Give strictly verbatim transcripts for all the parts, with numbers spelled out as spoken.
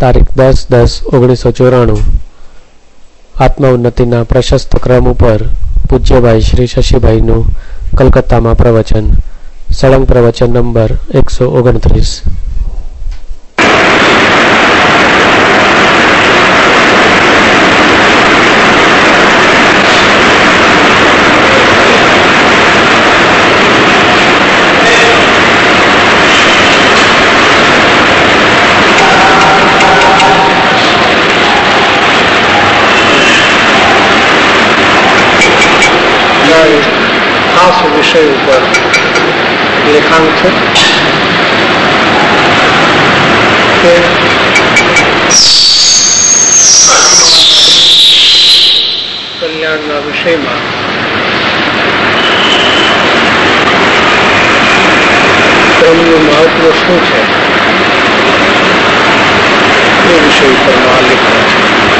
તારીખ દસ દસ ઓગણીસો ચોરાણું આત્મા ઉન્નતિના પ્રશસ્ત ક્રમ ઉપર પૂજ્યભાઈ શ્રી શશીભાઈનું કલકત્તામાં પ્રવચન સળંગ પ્રવચન નંબર એકસો ઓગણત્રીસ. खास विषय ऊपर लेखांकित के कल्याणના વિષયમાં ક્રમનું મહત્વ શું છે એ વિષય ઉપર લેખા છે.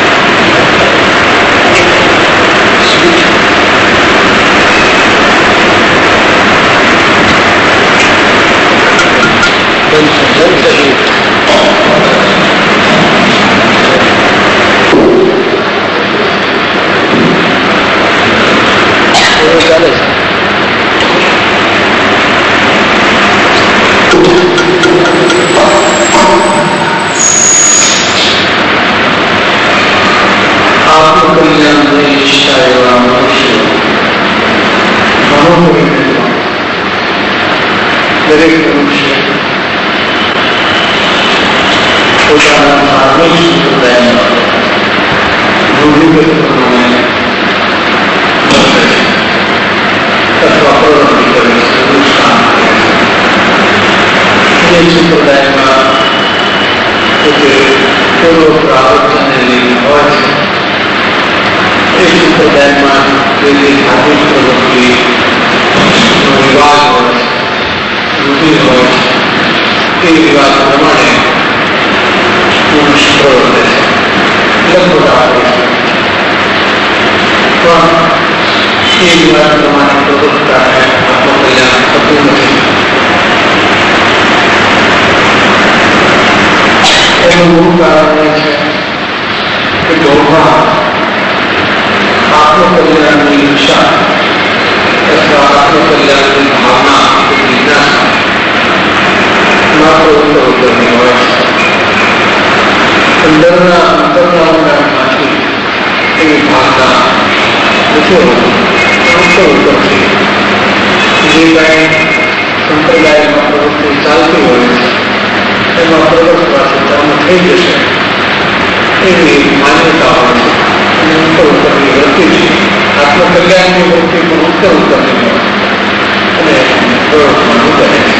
દરેક મનુષ્ય પોતાના ધાર્મિક સંપ્રદાયમાં રૂઢિગત પ્રમાણે અથવા પ્રવૃત્તિ કરે છે, અનુષ્ઠાન કરે છે. એ સંપ્રદાયમાં પોતે પૂર્વ પ્રાવર્તનને લઈને હોય છે. એ સંપ્રદાયમાં જે ધાર્મિક પ્રવૃત્તિ રિવાજ હોય છે, રૂઢિ હોય છે, એ રિવાજ પ્રમાણે મનુષ્ય પ્રવર્તે છે, લગભગ આપે છે. પણ એ રિવાજ પ્રમાણે પ્રવૃત્તાને આત્મકલ્યાણ થતું નથી. એનું મૂળ કારણ એ છે કે દોડમાં આત્મકલ્યાણની ઈચ્છા અથવા આત્મકલ્યાણની ભાવના જિજ્ઞાસા માત્ર ઉત્તર ઉત્તરની હોય છે. અંદરના અંતરનામાંથી એવી ભાવના નથી હોતી. ઉત્તર ઉત્તરથી જે કાંઈ સંપ્રદાયમાં પ્રવૃત્તિ ચાલતી હોય છે એમાં પ્રવર્તવાથી ધર્મ થઈ જશે એવી માન્યતા હોય છે. અને ઉત્તર ઉત્તરની વૃત્તિ છે. આત્મકલ્યાણની વૃત્તિ પણ ઉત્તર ઉત્તરની હોય અને પ્રવર્તવાનું કરે છે.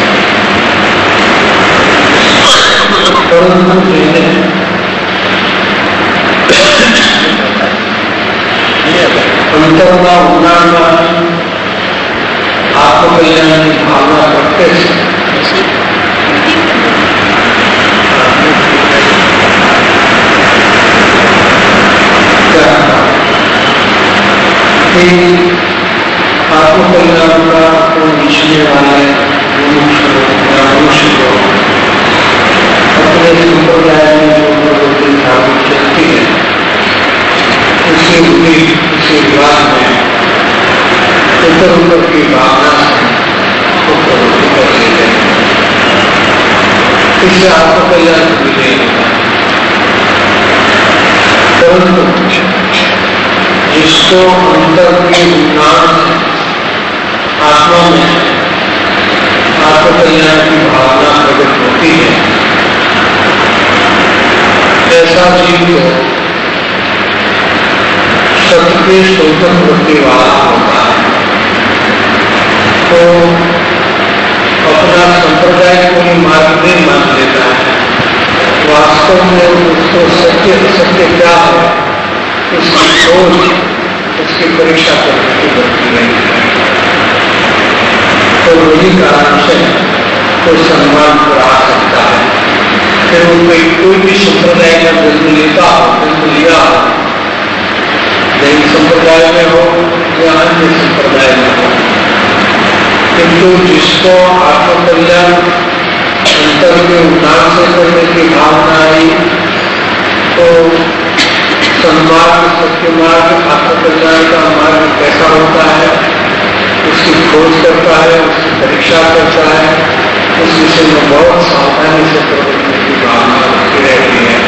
પરંતુ એને અંતરના ઊંડાણમાં આત્મકલ્યાણની ભાવના પ્રગટે છે. आत्मकल्याण का कोई इच्छने वाले मनुष्य मनुष्य को अपने संप्रदाय में जो प्रवृत्ति धार्मिक चलती है उसी रूढ़ि उसी रिवाज में उत्तर उत्तर की भावना से वो प्रवृत्ति कर लेते हैं. इससे आत्मकल्याण भी नहीं होता. परंतु जिसको अंतर के ज्ञान आत्मा में आत्मकल्याण की भावना प्रकट होती है ऐसा जीव तो सत्य के शोधन वृत्ति वाला होता है. तो अपना संप्रदाय को ही मार्ग नहीं मान लेता है. वास्तव में उसको सत्य सत्य क्या है उसकी खोज उसकी परीक्षा करने की बनती नहीं है. तो वही कारण से कोई सम्मान पर आ सकता है. फिर वो कोई कोई भी संप्रदाय का जन्म लेता हो, जन्म लिया हो, जैन संप्रदाय में हो या अन्य संप्रदाय में हो, किंतु जिसको आत्मकल्याण अंतर के उन्नाद से करने की भावना आई मार्ग, सत्य मार्ग, आत्मकल्याण का मार्ग कैसा होता है उसकी खोज करता है, उसकी परीक्षा करता है, उस विषय में बहुत सावधानी से प्रवृत्ति की भावना रखी रहती है।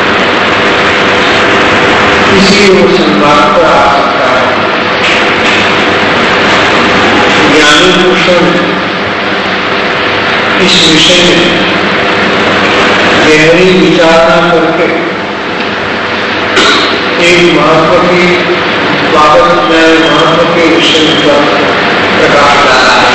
इसलिए वो संवाद पर आ सकता है। ज्ञानी पुरुषों ने इस विषय में गहरी विचारणा करके एक महत्व की बाबत में महत्व के विषय पर प्रकाश डाला है।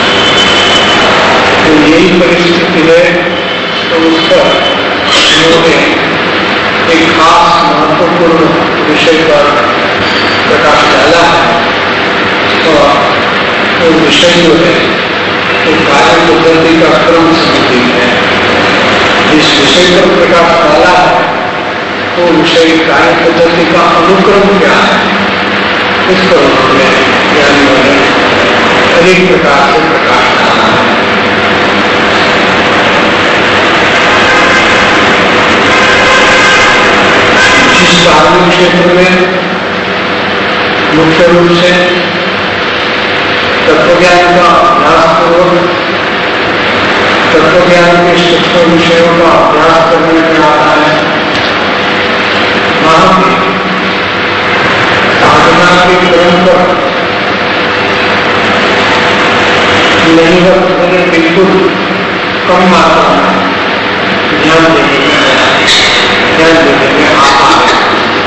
तो यही परिस्थिति है तो उस पर उन्होंने एक खास महत्वपूर्ण विषय पर प्रकाश डाला है। और वो विषय जो है वो कार्य पद्धति का क्रम संबंधी है। जिस विषय पर प्रकाश डाला है वो विषय कार्य पद्धति का अनुक्रम क्या है, इस पर उन्होंने ज्ञानियों ने अनेक प्रकार से प्रकाश डाला है। जिस धार्मिक क्षेत्र में मुख्य रूप से तत्वज्ञान का अभ्यास पूर्वक तत्वज्ञान के सूक्ष्म विषयों का अभ्यास करने में आता है, वहां भी साधना के क्रम पर नहीं होने बिल्कुल कम मात्रा में ध्यान देने में ध्यान देने में आता है।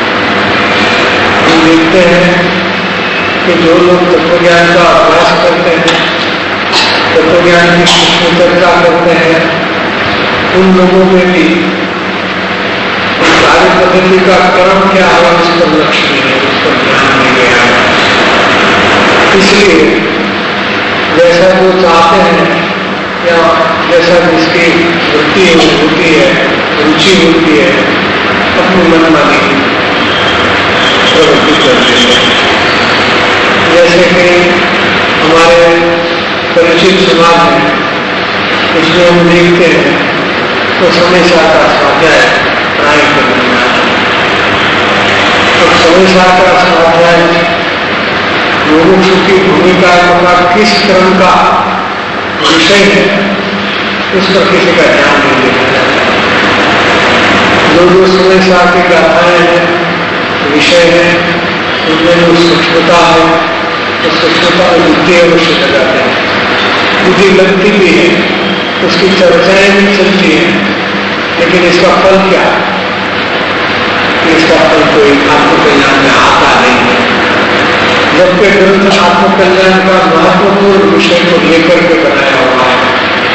हम देखते हैं कि जो लोग तत्वज्ञान का अभ्यास करते हैं, तत्वज्ञान की सूक्ष्म चर्चा करते हैं, उन लोगों में भी कार्य पद्धति का क्रम क्या है उस पर लक्ष्य नहीं है, उस पर ध्यान नहीं गया है। इसलिए जैसा वो चाहते हैं या जैसा जिसकी वृत्ति होती है, रुचि होती है, अपनी मनमानी प्रवृत्ति करते हैं। जैसे कि हमारे परिचित समाज है उसमें हम देखते हैं तो समय का स्वाध्याय प्राय करने में आता है। अब समय का स्वाध्याय मुमुक्षु की भूमिका का किस क्रम का विषय है उस पर किसी का ध्यान नहीं देना जाता। जो जो समय की गाथाएं हैं, विषय है, उनमें जो सूक्ष्मता है तो सूक्ष्मता में बुद्धि अवश्य लगाते हैं, बुद्धि लगती भी है, उसकी चर्चाएं भी चलती है, लेकिन इसका फल क्या है? इसका फल कोई आत्मकल्याण में आता नहीं है। जबकि ग्रंथ आत्मकल्याण का महत्वपूर्ण विषय को लेकर के बनाया हुआ है,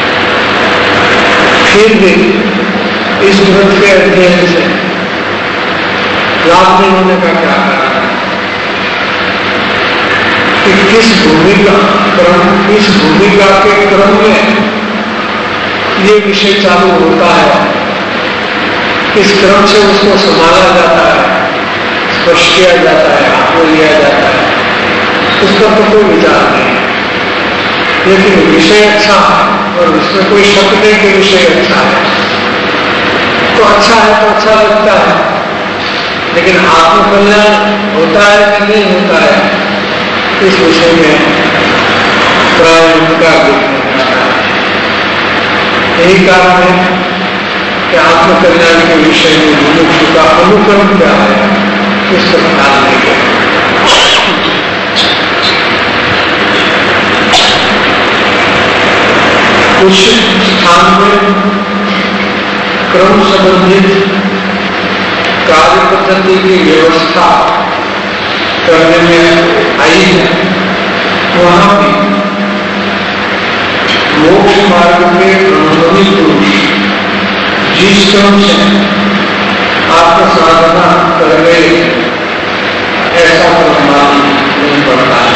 फिर भी इस ग्रंथ के अध्ययन से लाभ नहीं होने का क्या कारण है कि किस भूमिका क्रम किस भूमिका के क्रम में ये विषय चालू होता है, किस क्रम से उसको संभाला जाता है, स्पर्श किया जाता है, हाथ में लिया जाता है, उसका तो कोई विचार नहीं। लेकिन विषय अच्छा है और उसमें कोई शक नहीं कि विषय अच्छा है, तो अच्छा है तो अच्छा लगता है, लेकिन आत्मकल्याण होता है कि नहीं होता है इस विषय में प्राय उनका यही कारण है कि आत्मकल्याण के विषय में मनुष्य का अनुक्रम क्या है इस पर ध्यान नहीं गया। कुछ स्थान में क्रम संबंधित कार्य पद्धति की व्यवस्था करने में आई है, वहां भी मोक्ष मार्ग के अनुभवी पुरुष जिस क्रम से आत्म साधना कर रहे ऐसा प्रमाण नहीं पड़ता है।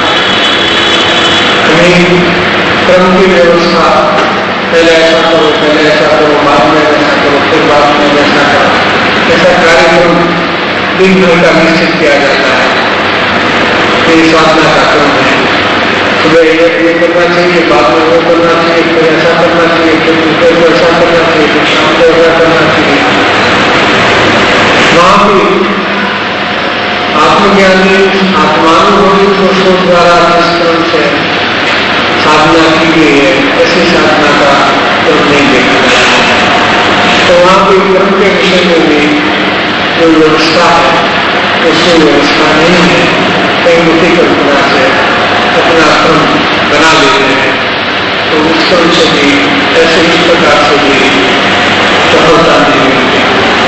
कहीं क्रम की व्यवस्था पहले ऐसा करो, पहले ऐसा करो, बाद में ऐसा करो, फिर बाद में ऐसा करो, ऐसा कार्यक्रम दिन भर का निश्चित किया जाता है। ये साधना का क्रम है, सुबह ये ये करना चाहिए, बाद में वो करना चाहिए, फिर ऐसा करना चाहिए, फिर दोपहर को ऐसा करना चाहिए, फिर शाम को ऐसा करना चाहिए। वहां भी आत्मज्ञानी आत्मानुभवी पुरुषों द्वारा जिस क्रम से साधना की गई है ऐसी साधना का क्रम नहीं देखा गया है। तो वहाँ पे क्रम के विषय में भी जो व्यवस्था है उसमें व्यवस्था नहीं है। कई मोटी कल्पना से अपना क्रम बना लेते हैं तो उस क्रम से भी ऐसे इस प्रकार से भी सफलता नहीं मिलती।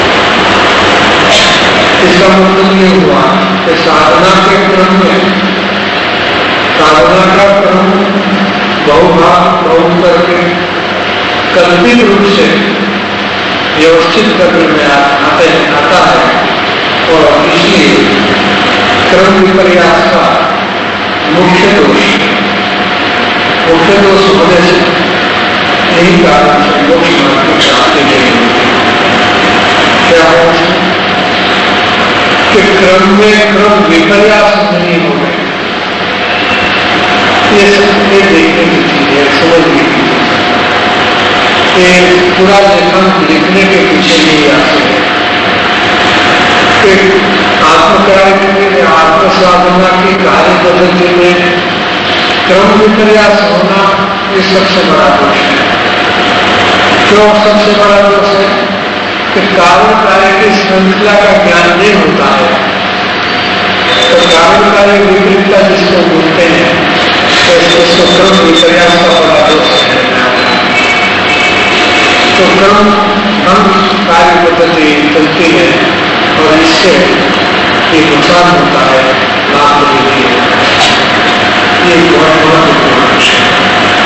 इसका मतलब ये हुआ कि साधना के क्रम में साधना का क्रम बहुभाग बहुत करके कल्पित रूप से व्यवस्थित करने में आते आता है और इसलिए क्रम विपर्यास का मुख्य दोष मुख्य दोष होने से यही कारण से मोक्ष मार्ग की प्राप्ति नहीं होती। क्या हो कि क्रम में क्रम विपर्यास नहीं हो गए, ये सबके देखने की चीज है, समझने की चीज है। पूरा लेखन लिखने के पीछे नहीं आ सकते। आत्मकार्य में आत्म साधना की कार्य पद्धति में क्रम विपर्यास होना ये सबसे बड़ा दोष है। क्यों सबसे बड़ा दोष है कि कारण कार्य की श्रृंखला का ज्ञान नहीं होता है तो कारण कार्य विपरीतता जिसको बोलते हैं तो इसको क्रम विपर्यास का बड़ा दोष है। तो क्रम हम कार्य पद्धति चलती है और इससे ये नुकसान होता है, लाभ नहीं होता है। ये बहुत महत्वपूर्ण विषय है।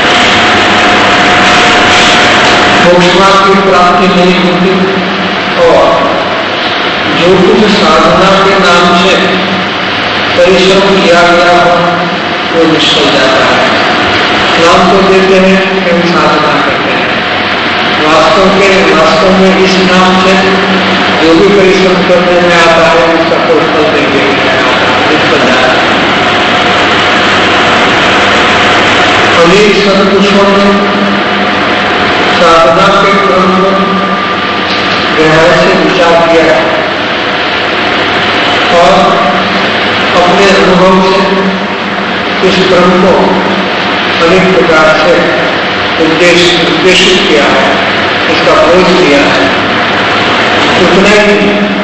मोक्ष मार्ग की प्राप्ति नहीं होती और जो कुछ साधना के नाम से परिश्रम किया गया हो वो निष्फल जाता है। नाम तो देते हैं कि हम साधना करते हैं, वास्तव के वास्तव में इस नाम से जो भी परिश्रम करने में आता है उसका कोई फल नहीं निष्फल जाता है। अनेक सत्पुरुषों ने साधना के क्रम में गहराई से विचार किया है और अपने अनुभव से इस क्रम को अनेक प्रकार से उद्देश्य उद्देशित किया है, इसका बोध किया है। उतना ही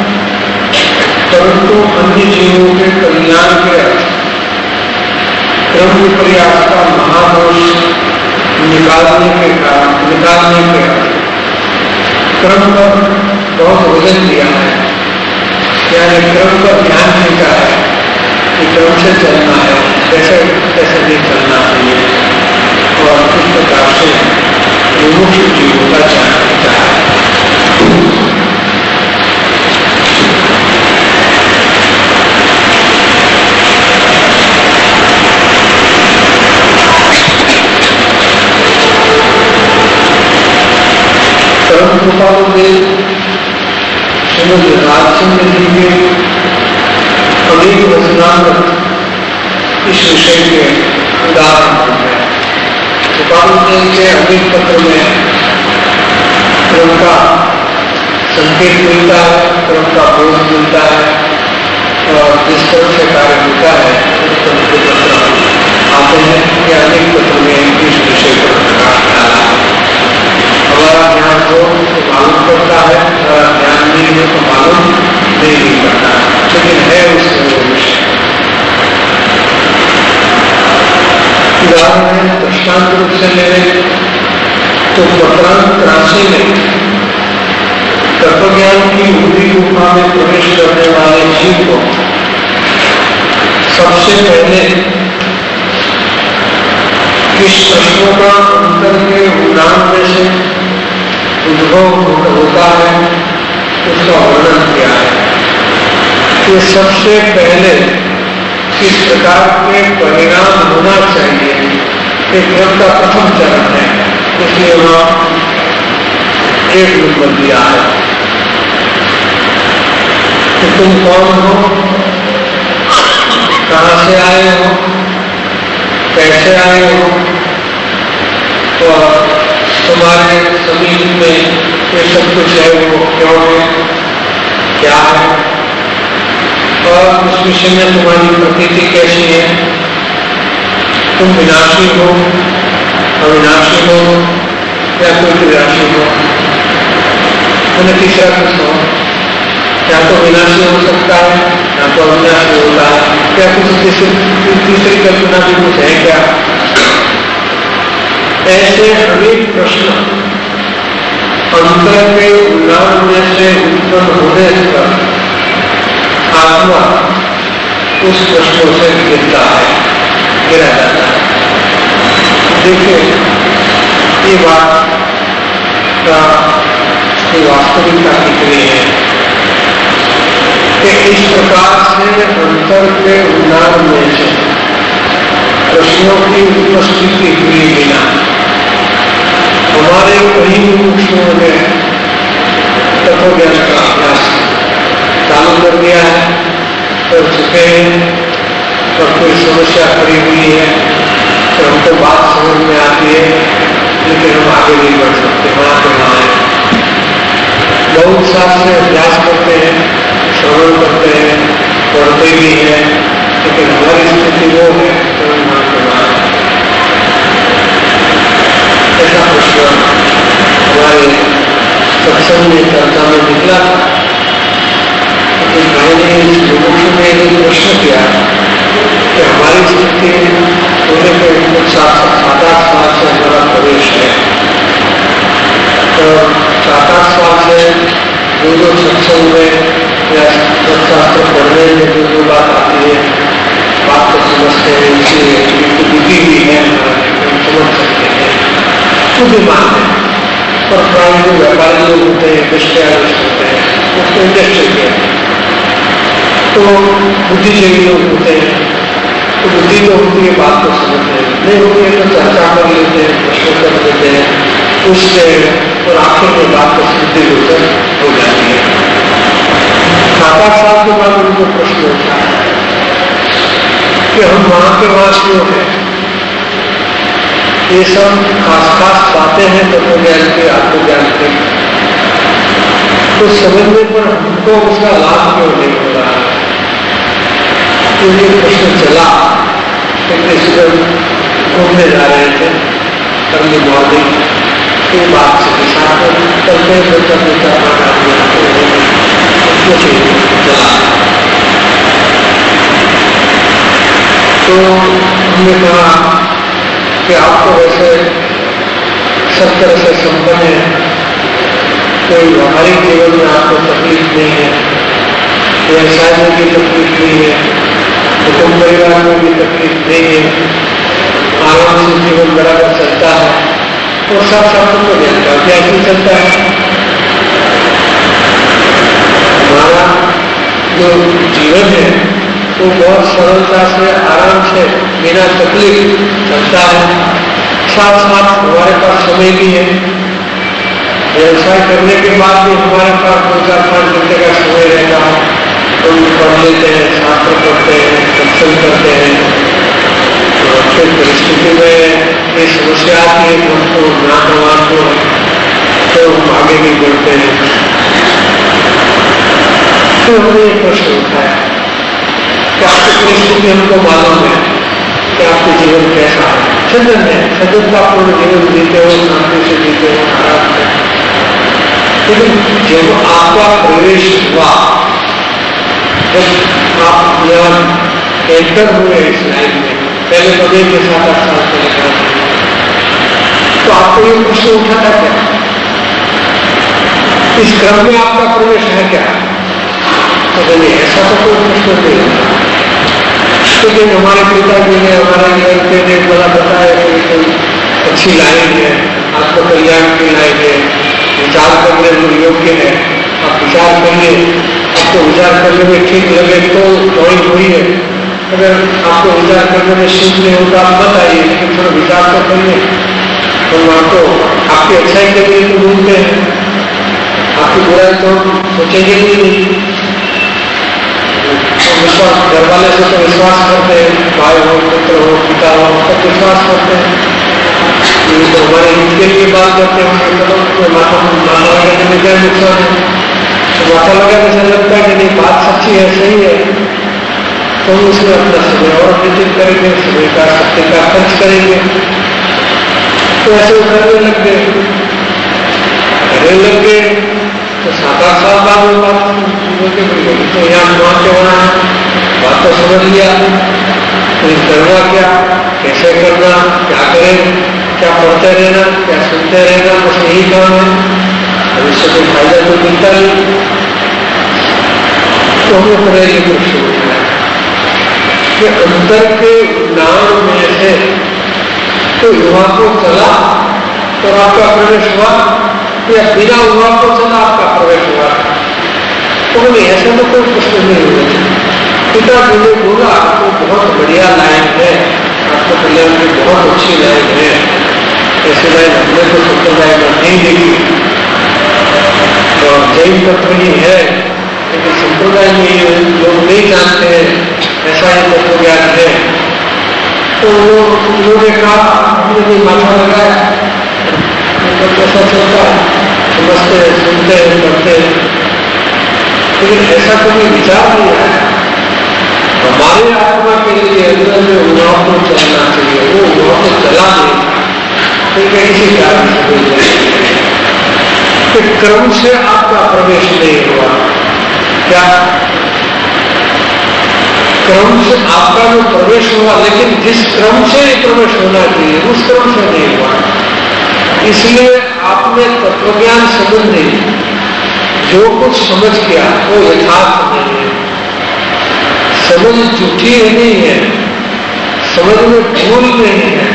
परंतु अन्य जीवों के कल्याण के अर्थ क्रम विपर्यास का महादोष निकालने के कारण निकालने के अर्थ क्रम पर बहुत वजन दिया है, यानी क्रम पर ध्यान देता है कि क्रम से चलना है, कैसे कैसे नहीं चलना चाहिए और किस प्रकार से विमुक्त जीवों का ध्यान देता है। परम कृपालु देव श्रीमद राजचंद्र जी के अनेक वचनामृत इस विषय के उदाहरण हैं। कृपालु देव के अनेक पत्र में क्रम का संकेत मिलता है, क्रम का बोध मिलता है और जिस तरह से कार्य होता है उस तरह के पत्र आते हैं कि अनेक पत्र में इस विषय पर प्रकाश डाला है। हमारा ज्ञान हो तो मालूम करता है, हमारा ज्ञान नहीं हो तो मालूम नहीं, नहीं करता है, लेकिन है उसमें वो विषय। उदाहरण दृष्टांत रूप से लेने तो मकरांत राशि में तत्वज्ञान की ऊपरी गुफा में प्रवेश करने वाले जीव को सबसे पहले किस प्रश्नों का अंतर के उदाहरण में से उद्भव होता है उसका वर्णन किया है कि सबसे पहले किस प्रकार के परिणाम होना चाहिए। एक क्रम का प्रथम चरण है, इसलिए वहां एक नंबर दिया है कि तुम कौन हो, कहां से आए हो, कैसे आए हो और तुम्हारे समीप में ये सब कुछ है वो क्यों है, क्या है और उस विषय में तुम्हारी प्रकृति कैसी है, तुम विनाशी हो, अविनाशी हो या कोई विनाशी हो। मैंने तीसरा प्रश्न हो, या तो विनाशी हो सकता है या तो अविनाशी होता है, क्या कुछ तीसरी कल्पना भी कुछ है क्या? ऐसे अनेक प्रश्न अंतर के उल्लान में से उत्पन्न होने पर आत्मा उस प्रश्नों से गिरता है, गिरा जाता है। देखिए, ये बात का वास्तविकता कितनी है कि इस प्रकार से अंतर के उल्लान में से प्रश्नों की उपस्थिति हुए बिना हमारे कई मुमुक्षुओं ने तत्वज्ञान का अभ्यास चालू कर दिया है, कर चुके हैं, और कोई समस्या खड़ी हुई है तो हमको बात समझ में आती है, लेकिन हम आगे नहीं बढ़ सकते, वहां पे वहां है। बहुत साल से अभ्यास करते हैं, श्रवण करते हैं, पढ़ते भी हैं, लेकिन हमारी स्थिति वो है तो हम वहां पे वहां है। ऐसा प्रश्न हमारे सत्संग में चर्चा में निकला था। तो मैंने इस मुमुक्षु में एक प्रश्न किया कि हमारी स्थिति होने के कुछ सात आठ साल से हमारा प्रवेश है, तो सात आठ साल से जो जो सत्संग में या शास्त्र पढ़ने में जो जो बात आती है, बात को समझते हैं, इसलिए बुद्धि भी है, समझ सकते हैं, बुद्धिमान है। और प्राणी जो व्यापारी लोग होते हैं, इंडस्ट्रियलिस्ट होते हैं, उसको इंडस्ट्री के तो बुद्धिजीवी लोग होते हैं, तो बुद्धि तो होती है, बात को समझते हैं, नहीं होती है तो चर्चा कर लेते हैं, प्रश्न कर लेते हैं, उससे और आखिर में बात को सिद्धि होकर हो जाती है। सात आठ साल के बाद उनको प्रश्न होता है कि हम वहां के वहां क्यों हैं, ये सब खास खास बातें हैं तत्वज्ञान के, आत्मज्ञान के, तो समझने पर हमको उसका लाभ क्यों नहीं हो रहा है। तो ये प्रश्न चला कि सुबह घूमने जा रहे थे अर्ली मॉर्निंग, ये बात से साथ चलते चलते चला। तो हमने कहा कि आपको वैसे सब तरह से संपन्न है, कोई व्यावहारिक जीवन में आपको तकलीफ नहीं है, व्यवसाय में भी तकलीफ नहीं है, कुटुंब परिवार में भी तकलीफ नहीं है, आराम से जीवन बराबर चलता है, और सब सब को जानता है क्या क्यों चलता है। हमारा जो जीवन है वो बहुत सरलता से, आराम से, बिना तकलीफ चलता है। साथ साथ हमारे पास समय भी है, व्यवसाय करने के बाद भी हमारे पास दो चार पाँच घंटे का समय रहता है, तो हम पढ़ लेते हैं, शास्त्र पढ़ते हैं, सत्संग करते हैं। और फिर परिस्थिति में कोई समस्या आती है तो हमको ना भगवान को तो हम आगे नहीं बढ़ते हैं। तो हमने एक प्रश्न उठाया कि आपकी परिस्थिति हमको मालूम है कि आपके जीवन कैसा है, सज्जन है, सज्जन का पूर्ण जीवन जीते हो, शांति से जीते हो, आराम से। लेकिन जब आपका प्रवेश हुआ, जब आप यहाँ एंटर हुए इस लाइन में, पहले बदे के साथ आठ साल से लेकर, तो आपको ये प्रश्न उठा था क्या, इस क्रम में आपका प्रवेश है क्या? तो बोलिए ऐसा तो कोई प्रश्न नहीं है, लेकिन हमारे पिताजी ने, हमारे लड़के ने बड़ा बताया कि कोई अच्छी लाइन है, आत्मकल्याण की लाइन है, विचार करने में योग्य है, आप विचार करिए, आपको विचार करने में ठीक लगे तो ज्वाइन हुई है, अगर आपको विचार करने में ठीक नहीं होगा आप मत आइए, लेकिन थोड़ा विचार तो करिए। तो आपको आपकी अच्छाई के लिए तो ढूंढते हैं, आपकी बुराई तो सोचेंगे ही नहीं। तो विश्वास घर वाले से तो विश्वास करते हैं, भाई हो, पुत्र हो, पिता हो, सब विश्वास करते हैं, ये तो हमारे हित के लिए बात करते हैं, माता माता करने में क्या नुकसान है। तो माथा लगा जैसा लगता है कि नहीं बात सच्ची है, सही है, तो हम उसमें अपना समय और व्यतीत करेंगे, समय का शक्ति का खर्च करेंगे। तो ऐसे उतरने लग गए, करने लग गए तो सात आठ साल बाद में बात तो यहाँ वहाँ के वहाँ बात तो समझ लिया, तो करना क्या, कैसे करना, क्या करें, क्या पढ़ते रहना, क्या सुनते रहना, बस यही काम है, भविष्य को फायदा तो मिलता नहीं। तो हमें पढ़ेगी कुछ शुरू किया कि अंतर के नाम में से तो युवा को चला तो आपका प्रवेश हुआ, या बिना युवा को चला आपका प्रवेश हुआ। तो बोले ऐसा तो कोई प्रश्न नहीं हुआ। पिता जी ने बोला आपको बहुत बढ़िया लाइन है, आपको कल्याण की बहुत अच्छी लाइन है, ऐसी लाइन हमने तो संप्रदाय में नहीं देखी, और जैन तत्व ही है, लेकिन संप्रदाय में लोग नहीं जानते हैं ऐसा ही तत्व ज्ञान है। तो उन्होंने कहा, हमने भी माथा लगाया, मतलब ऐसा चलता है, समझते हैं, सुनते हैं, पढ़ते हैं, लेकिन ऐसा कभी विचार नहीं आया हमारे आत्मा के लिए अंदर में उन्नाव को चलना चाहिए, वो उन्नाव को चला नहीं, तो किसी कारण से कोई नहीं, कि क्रम से आपका प्रवेश नहीं हुआ। क्या क्रम से आपका जो प्रवेश हुआ, लेकिन जिस क्रम से प्रवेश होना चाहिए उस क्रम से नहीं हुआ, इसलिए आपने तत्वज्ञान संबंधी जो कुछ समझ किया वो यथार्थ नहीं है। समझ झूठी नहीं है, समझ में भूल नहीं है,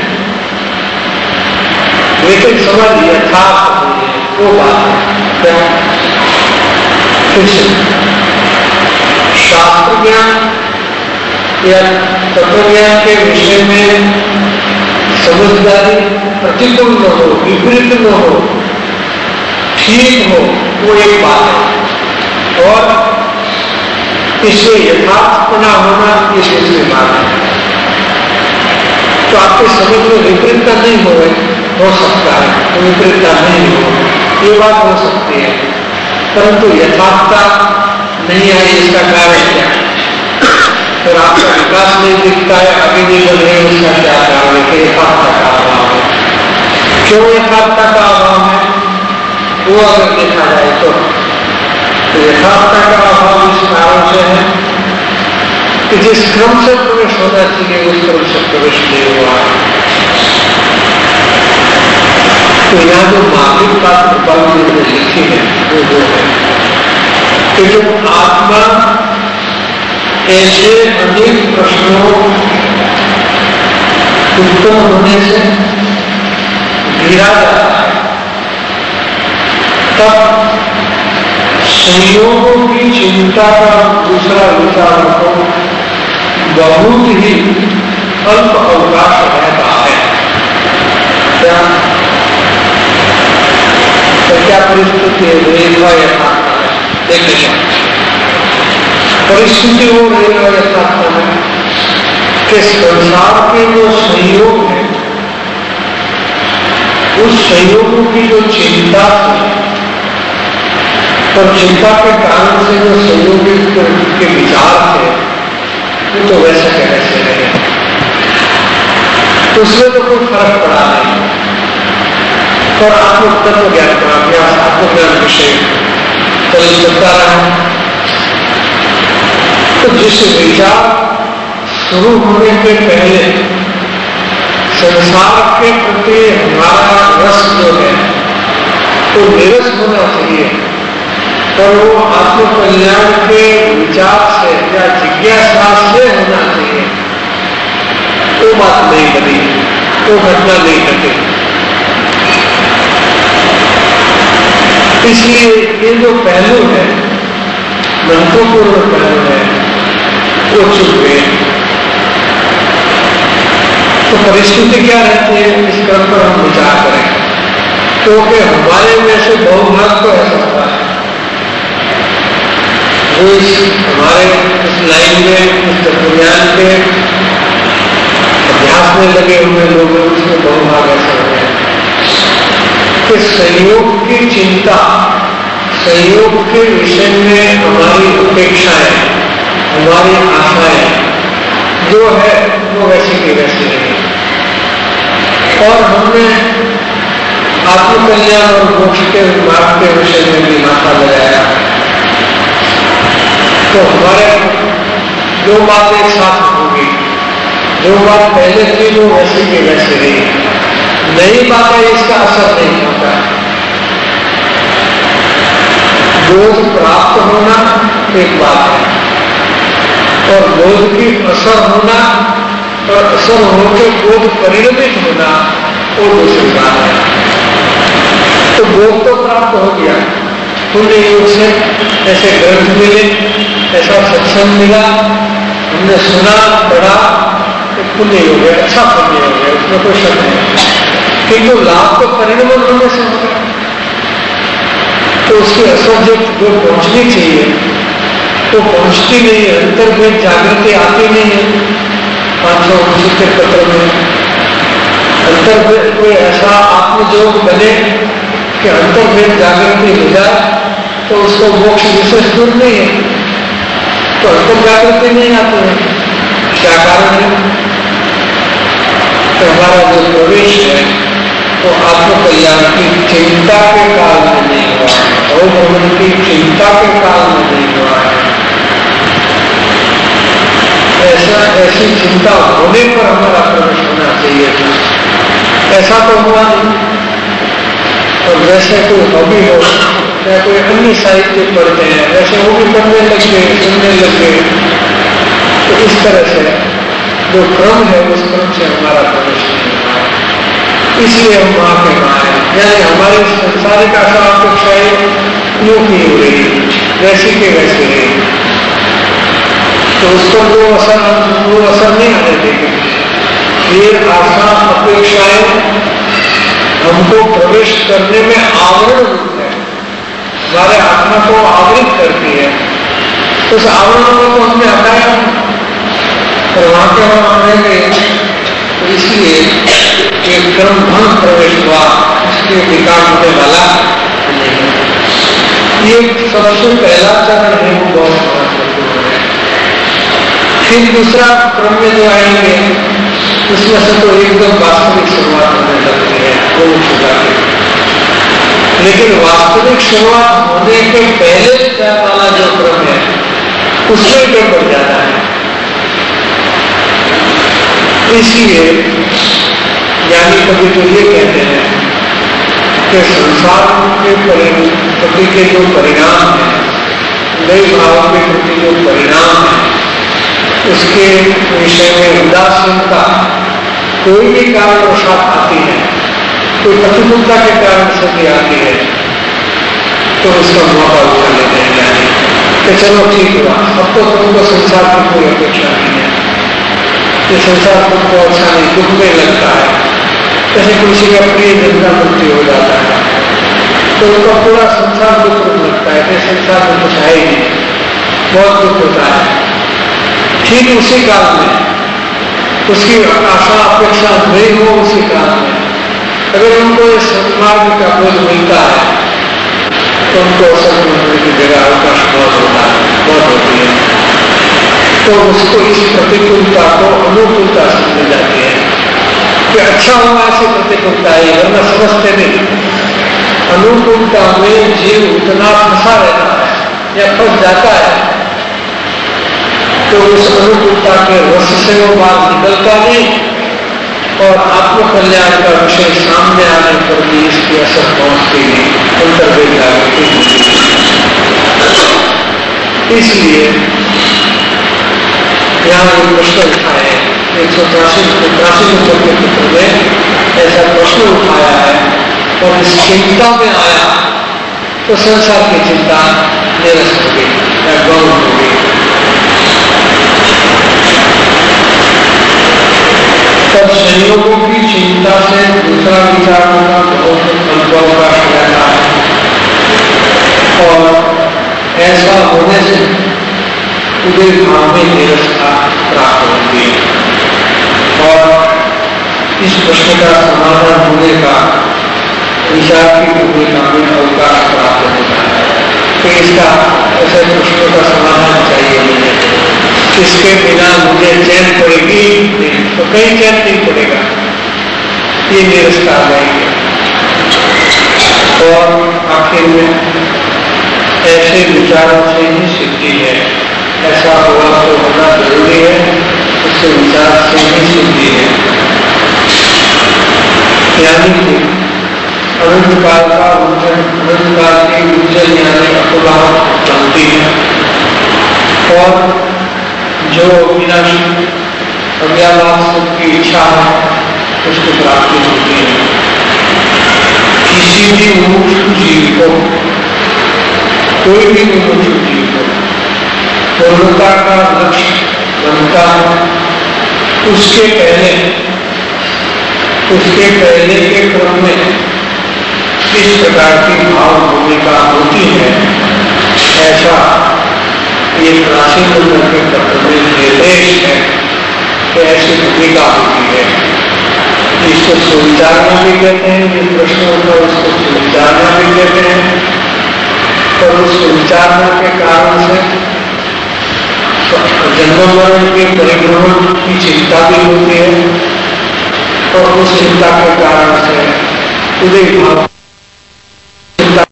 लेकिन समझ यथार्थ नहीं है, वो बात है। क्या कुछ शास्त्र ज्ञान या तत्वज्ञान के विषय में समझदारी प्रतिकूल न हो, विपरीत न हो, ठीक हो, वो एक बात है, और इससे यथार्थपना होना ये दूसरी बात है। तो आपके समझ में विपरीतता नहीं हो हो सकता है, तो विपरीतता नहीं हो, ये बात हो सकती है, परंतु यथार्थता नहीं आई, इसका कारण क्या है? फिर आपका विकास नहीं दिखता है, आगे नहीं बढ़ रहे, उसका क्या कारण है? कि यथार्थता का अभाव है। क्यों यथार्थता का अभाव है? वो अगर देखा जाए तो यथार्थता का अभाव इस कारण से है कि जिस क्रम से प्रवेश होना चाहिए उस क्रम से प्रवेश नहीं हुआ। तो यहाँ जो मार्मिक बात गोपाल जी ने लिखी है वो वो है कि जो आत्मा ऐसे अनेक प्रश्नों उत्पन्न होने से घिरा जाता है, तब संयोगों की चिंता का दूसरा विचार को बहुत ही अल्प अवकाश रहता है। क्या तो क्या परिस्थिति है? रेलवा यथार्थ है, देखिए परिस्थिति वो रेलवा यथार्थ है कि संसार के जो संयोग है उस संयोगों की जो चिंता है और चिंता के कारण से जो संयोगी के विचार थे वो तो वैसे के वैसे रहे, तो उसमें तो कोई फर्क पड़ा नहीं। और आत्म तत्व ज्ञान का अभ्यास, आत्मज्ञान विषय कल चलता रहा, तो जिस विचार शुरू होने के पहले संसार के प्रति हमारा रस जो है तो निरस होना चाहिए, और वो आत्म कल्याण के विचार से या जिज्ञासा से होना चाहिए, वो बात नहीं बनी, वो घटना नहीं घटी। इसलिए ये जो पहलू है, महत्वपूर्ण पहलू है, वो चुप गए। तो परिस्थिति क्या रहती है, इस क्रम पर हम विचार करें, क्योंकि हमारे में से बहुभाग तो ऐसा होता है वो इस हमारे इस लाइन में, इस तत्वज्ञान के अभ्यास में लगे हुए लोग उसमें बहुभाग ऐसा हो गया कि संयोग की चिंता संयोग के विषय में हमारी अपेक्षाएं, हमारी आशाएं जो है वो वैसी की वैसी नहीं, और हमने आत्मकल्याण और मोक्ष के मार्ग के विषय में भी माथा लगाया, तो हमारे जो बात एक साथ होगी, जो बात पहले थी वो वैसी की वैसी नहीं, नई बातें इसका असर नहीं होता। बोध प्राप्त होना एक बात है, और बोध की असर होना और असर होकर बोध परिणमित होना वो दूसरी बात है। तो बोध तो प्राप्त हो गया, पुण्य योग से ऐसे ग्रंथ मिले, ऐसा सत्संग मिला, हमने सुना पढ़ा, तो पुण्य योग है, अच्छा पुण्य योग है, उसमें कोई शक नहीं। किंतु लाभ तो परिणमन होने से होगा, तो उसकी असर जो जो पहुंचनी चाहिए तो पहुंचती नहीं है, अंतर्भेद जागृति आती नहीं है। पांच सौ उनसठ पत्र में अंतर्भेद कोई ऐसा आत्मयोग बने कि अंतर्भेद जागृति हो जाए तो उसको मोक्ष विशेष दूर नहीं है, तो अंतर जागृति नहीं आती है। क्या कारण है? तो हमारा जो प्रवेश है तो आत्मकल्याण की चिंता के काल में नहीं हुआ है, और भ्रमण की चिंता के काल में नहीं हुआ है। ऐसा ऐसी चिंता होने पर हमारा प्रवेश होना चाहिए था, ऐसा तो हुआ नहीं। और जैसे कोई हॉबी हो या कोई अन्य साहित्य पढ़ते हैं, वैसे वो भी पढ़ने लग गए, सुनने लग गए, तो इस तरह से जो क्रम है उस क्रम से हमारा प्रवेश नहीं हुआ है। इसलिए हम वहां के वहां हैं, यानी हमारी संसारिक आशा अपेक्षाएं यूं की हो रही, वैसी के वैसी रही, तो उसको वो असर वो असर नहीं आने देगी। ये आशा अपेक्षाएं हमको प्रवेश करने में आवरण रूप है, हमारे आत्मा को आवृत करती है, तो उस आवरण को तो हमने हटाया और वहां के वहां रहेंगे। तो इसलिए एक क्रम भंग प्रवेश हुआ, इसलिए विकार होने वाला नहीं। ये सबसे पहला चरण है, वो बहुत महत्वपूर्ण है। फिर दूसरा क्रम में जो आएंगे उसमें से तो एकदम वास्तविक शुरुआत होने लगती है, वो छुपा के, लेकिन वास्तविक शुरुआत होने के पहले वाला जो क्रम है उसमें क्रम बढ़ जाता है। इसलिए ज्ञानी कभी तो ये कहते हैं कि संसार के प्रति के जो परिणाम है, नई भाव के प्रति जो परिणाम है, उसके विषय में उदासीनता कोई भी कारणवशात आती है, कोई प्रतिकूलता के कारण से भी आती है, तो उसका मौका उठा लेते हैं ज्ञानी कि चलो ठीक हुआ, अब तो तुमको संसार की कोई अपेक्षा नहीं है, ये संसार तुमको अच्छा नहीं, दुख में लगता है, जैसे किसी का प्रिय जन का मृत्यु हो जाता है तो उनका पूरा संसार दुख लगता है कि संसार में कुछ है ही नहीं, बहुत दुख होता है। ठीक उसी काल में उसकी आशा अपेक्षा नहीं हो, उसी काल में अगर उनको इस सन्मार्ग का बोध मिलता है तो उनको असल होने की जगह अवकाश बहुत होता है, बहुत होती है, तो उसको इस प्रतिकूलता को अनुकूलता समझ जाती है कि अच्छा हुआ ऐसी प्रतिकूलता है, वरना समझते नहीं। अनुकूलता में जीव उतना फंसा रहता है या फंस जाता है, तो उस अनुकूलता के रस से वो बात निकलता नहीं, और आत्मकल्याण का विषय सामने आने पर भी इसकी असर पहुंचती नहीं, अंतर्वेद जागृति होती। इसलिए यहाँ एक प्रश्न उठाए, एक सौ तिरासी तिरासी नंबर के पत्र में ऐसा प्रश्न उठाया है, और इस चिंता में आया तो संसार की चिंता निरस्त होगी या गौण होगी। तब संयोगों की चिंता से दूसरा विचार होना बहुत अनुभव का रहता है, और ऐसा होने से उदय भाव में निरसता प्राप्त होती है, और इस प्रश्न का समाधान होने का विचार की भूमिका में अवकाश प्राप्त होता है। कि इसका ऐसे प्रश्नों का समाधान चाहिए मुझे, इसके बिना मुझे चैन पड़ेगी नहीं, तो कहीं चैन नहीं पड़ेगा, ये निरस्कार रहेंगे। और आखिर में ऐसे विचारों से ही सिद्धि है, ऐसा हुआ तो होना जरूरी है, उससे विचार से ही सिद्धि है। यानी कि अनंतकाल का उज्जन, अनंतकाल की उज्जन यानी अकुलाहट बनती है, और जो विनाशी अज्ञात सुख की इच्छा है उसकी प्राप्ति होती है। किसी भी मुमुक्षु जीव को, कोई भी मुमुक्षु जीव को पूर्णता का लक्ष्य बनता है, उसके पहले उसके पहले के क्रम में किस प्रकार की भाव भूमिका होती है, ऐसा ये प्राचीन उम्र के पत्र में निर्देश है कि ऐसी भूमिका होती है। इसको सुविचारना भी कहते हैं, ये प्रश्न होता है उसको सुविचारना भी कहते हैं। और उस सुविचारना के कारण से जन्म मरण के परिभ्रमण की चिंता भी होती है, और उस चिंता के कारण से उदय भाव चिंता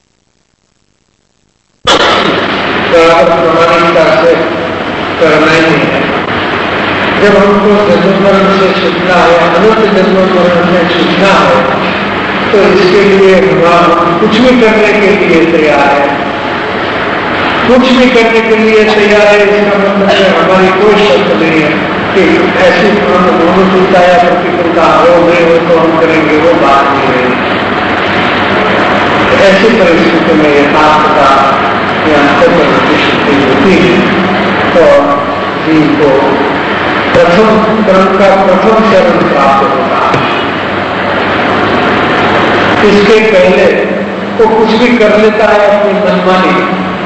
प्रामाणिकता से करना ही है। जब हमको जन्म मरण से छूटना है, अनंत जन्म मरण से छूटना है, तो इसके लिए हम कुछ भी करने के लिए तैयार है, कुछ भी करने के लिए तैयार है। इसका मतलब है हमारी कोई शर्त नहीं है कि ऐसी अनुकूलता या प्रतिकूलता हो गई हो तो हम करेंगे, वो बात नहीं है। ऐसी परिस्थिति में यथार्थता या अंतर्गत की शक्ति होती है, तो जीव को प्रथम क्रम का प्रथम चरण प्राप्त होता है। इसके पहले वो कुछ भी कर लेता है अपनी मनमानी,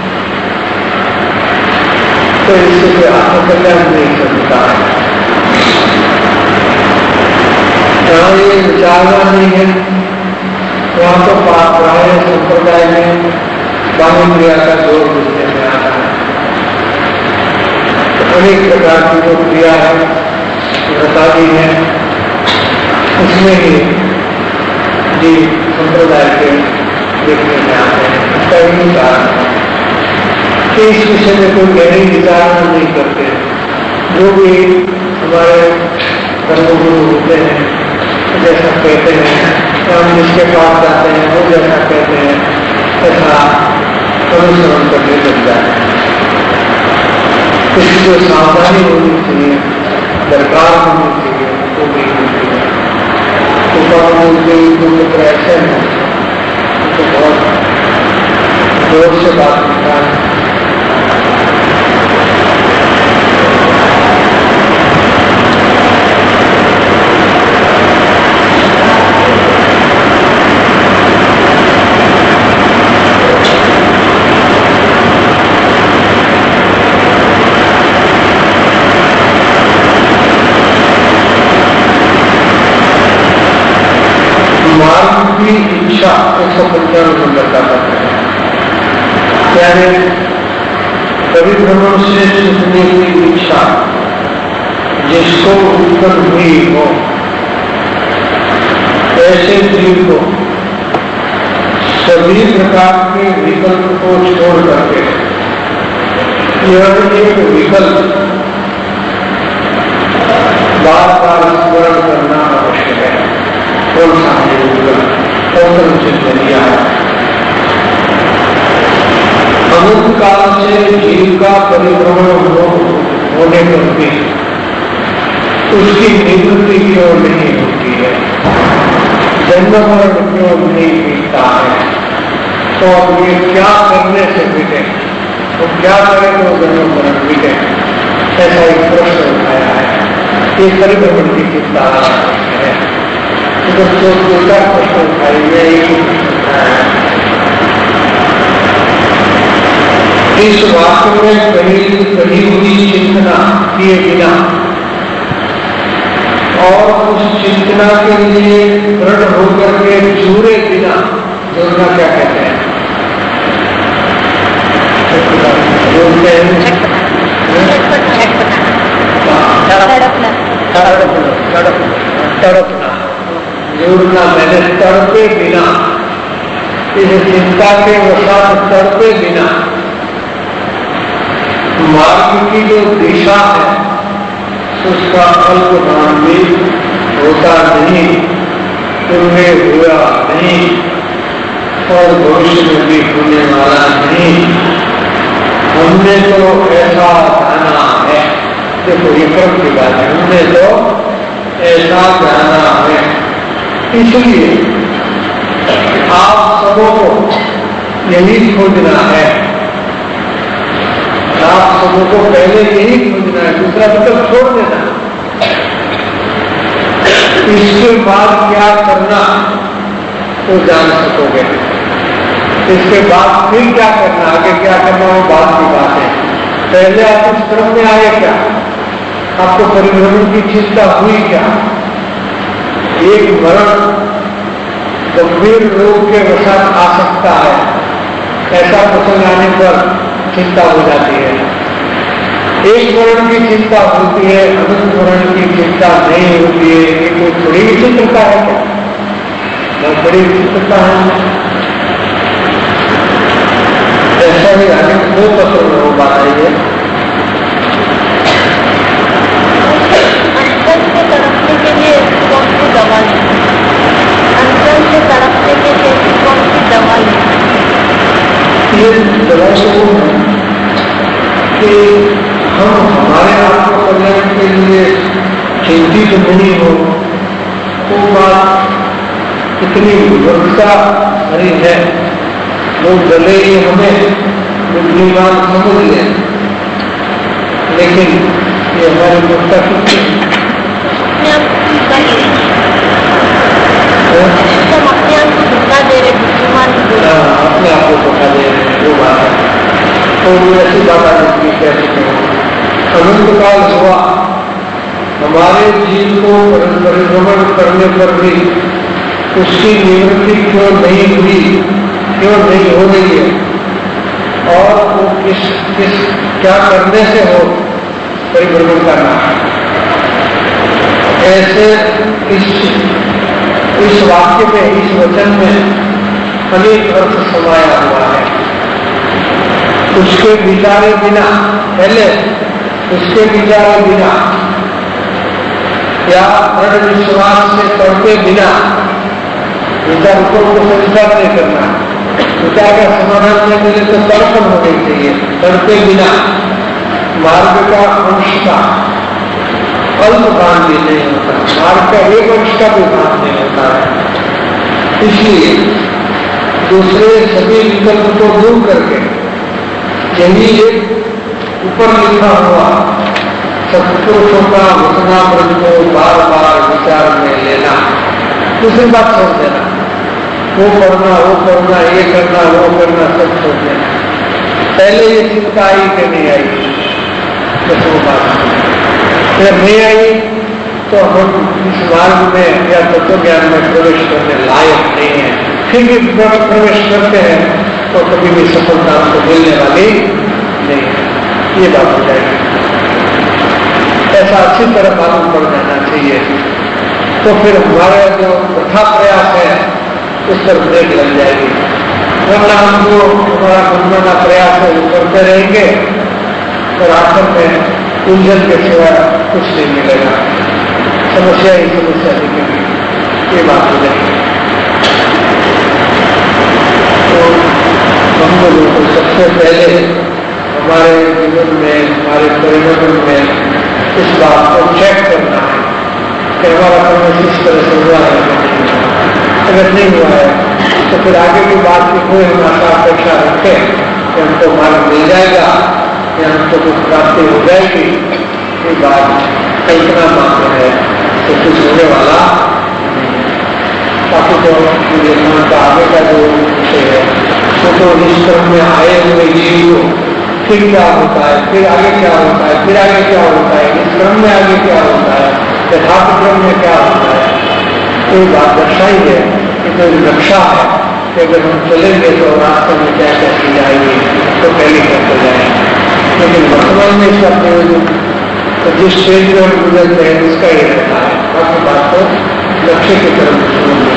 तो इससे कोई आत्मकल्याण नहीं करता है। जहाँ ये विचारना नहीं है, वहाँ तो पाप प्राय संप्रदाय में बाह्य क्रिया का जोर दिखने में आता है। तो अनेक प्रकार की जो क्रिया है, व्रतादि है, उसमें ही जीव संप्रदाय के देखने में आते हैं। इसका यही कारण है कि इस विषय में कोई गहरी विचारना नहीं करते। जो भी हमारे धर्मगुरु होते हैं जैसा कहते हैं, हम जिसके पास जाते हैं वो जैसा कहते हैं, ऐसा अनुसरण करने लग जाते हैं। इसकी जो सावधानी होनी चाहिए, दरकार होनी चाहिए, वो भी होती है। तो मित्र ऐसे हैं तो बहुत जोर से बात करता है। मार्ग की इच्छा एक सौ पंचानवे नंबर का पत्र है। क्या है? परिभ्रमण से छूटने की इच्छा जिसको उत्पन्न हुई हो, ऐसे जीव को सभी प्रकार के विकल्प को छोड़ करके यह एक विकल्प बार बार स्मरण करना आवश्यक है। कौन सा कौन चिंतन किया है? अनंत काल से जीव का परिभ्रमण होने पर भी उसकी निवृत्ति क्यों नहीं होती है, जन्म मरण क्यों नहीं मिलता है, तो ये क्या करने से मिले, तो क्या करें तो जन्म मरण मिले, ऐसा एक प्रश्न उठाया है। ये परिभ्रमण की चिंता है। तो जो दूसरा प्रश्न उठाइए, इस वाक्य में कही कही हुई चिंतना किए बिना और उस चिंतना के लिए दृढ़ होकर के जुड़े बिना जुड़ना क्या कहते हैं? बोलते हैं तड़पना, जोड़ना। मैंने तड़पे बिना, इस चिंता के वसात तड़पे बिना मार्ग की जो दिशा है उसका अल्पदान भी होता नहीं, तुम्हें हुआ नहीं और भविष्य में भी होने वाला नहीं। हमने तो ऐसा जाना है, देखो ये क्रम की बात है, हमने तो ऐसा जाना है। इसलिए आप सबों को यही खोजना है, आप सबों को पहले यही खोजना है, दूसरा विकल्प छोड़ देना। इसके बाद क्या करना तो जान सकोगे, इसके बाद फिर क्या करना, आगे क्या करना वो बात की बात है। पहले आप इस क्रम में आए क्या, आपको परिभ्रमण की चिंता हुई क्या? एक मरण गंभीर रोग के वसात आ सकता है, ऐसा प्रसंग आने पर चिंता हो जाती है। एक मरण की चिंता होती है, अनंत मरण की चिंता नहीं होती है। ये कोई बड़ी विचित्रता है क्या? बहुत बड़ी विचित्रता है। ऐसा ही आगे दो पत्र में हो बात आई है। अंतर से तड़पने के लिए कौन सी दवा है? अंतर से तड़पने के लिए कौन सी दवा है? ये दवा वो है कि हम हमारे आत्मकल्याण के लिए चिंतित नहीं हो, वो बात इतनी विवक्षता भरी है, लोग भले ही हमें बुद्धिमान समझ लें, लेकिन ये हमारी मूर्खता कितनी हम अपने आप को धोखा दे रहे, बुद्धिमान अपने आप को धोखा दे रहे, वो बात है। तो वो ऐसी बात आ सकती है, कैसे अनंत काल हुआ, हमारे जीव को परिभ्रमण करने पर भी उसकी निवृत्ति क्यों नहीं हुई, क्यों नहीं हो रही है, और वो किस किस क्या करने से हो परिभ्रमण करना। ऐसे इस इस वाक्य में, इस वचन में अनेक अर्थ समाया हुआ है। उसके विचारे बिना, पहले उसके विचारे बिना या दृढ़ विश्वास से तड़पे बिना विचार को संस्कार नहीं करना। विचार का समाधान नहीं मिले तो तड़पन होनी चाहिए। तड़पे बिना मार्ग का अंश का अल्प भान भी नहीं होता, मार्ग का एक अंश का भी भान नहीं होता है। इसलिए दूसरे सभी विकल्प को दूर करके यही एक ऊपर लिखा हुआ सत्पुरुषों का वचनामृत को बार बार विचार में लेना, दूसरी बात छोड़ देना, वो करना वो करना ये करना वो करना सब छोड़ देना। पहले ये चिंता आई कि नहीं आई, तो वो बात जब नहीं आई तो हम इस मार्ग में या तत्व ज्ञान में प्रवेश करने लायक नहीं है। फिर भी प्रवेश करते हैं तो कभी भी सफलता हमको मिलने वाली नहीं है, ये बात हो जाएगी। ऐसा अच्छी तरह मालूम पड़ जाना चाहिए, तो फिर हमारा जो प्रथा प्रयास है उस पर ब्रेक लग जाएगी। वरना हम जो हमारा मनमाना प्रयास है वो करते रहेंगे और आखिर में उलझन के सिवा कुछ नहीं मिलेगा, समस्या ही समस्या दिखेगी, ये बात हो जाएगी। तो हम लोगों को सबसे पहले हमारे जीवन में, हमारे परिवर्तन में इस बात को चेक करना है कि हमारा कर्म किस तरह से हुआ है। अगर नहीं हुआ है तो फिर आगे की बात की कोई हम आशा अपेक्षा रखें कि हमको मार्ग मिल जाएगा या हमको कुछ प्राप्ति हो जाएगी, ये बात कल्पना मात्र है, तो कुछ होने वाला काफी तो निर्माण का आगे का जो विषय है वो तो इस क्रम में आए हुए जीव फिर क्या होता है, फिर आगे क्या होता है, फिर आगे क्या होता है, इस क्रम में आगे क्या होता है, यथार्थ क्रम में क्या होता है, कोई बात दर्शाई है कि कोई नक्शा है कि अगर हम चलेंगे तो रास्ते में क्या क्या की जाएगी तो पहले करते जाएंगे। लेकिन वर्तमान में इसका प्रयोजन तो जिस क्षेत्र में हम गुजरते हैं उसका ही रहता है, बाकी बात को लक्ष्य की तरफ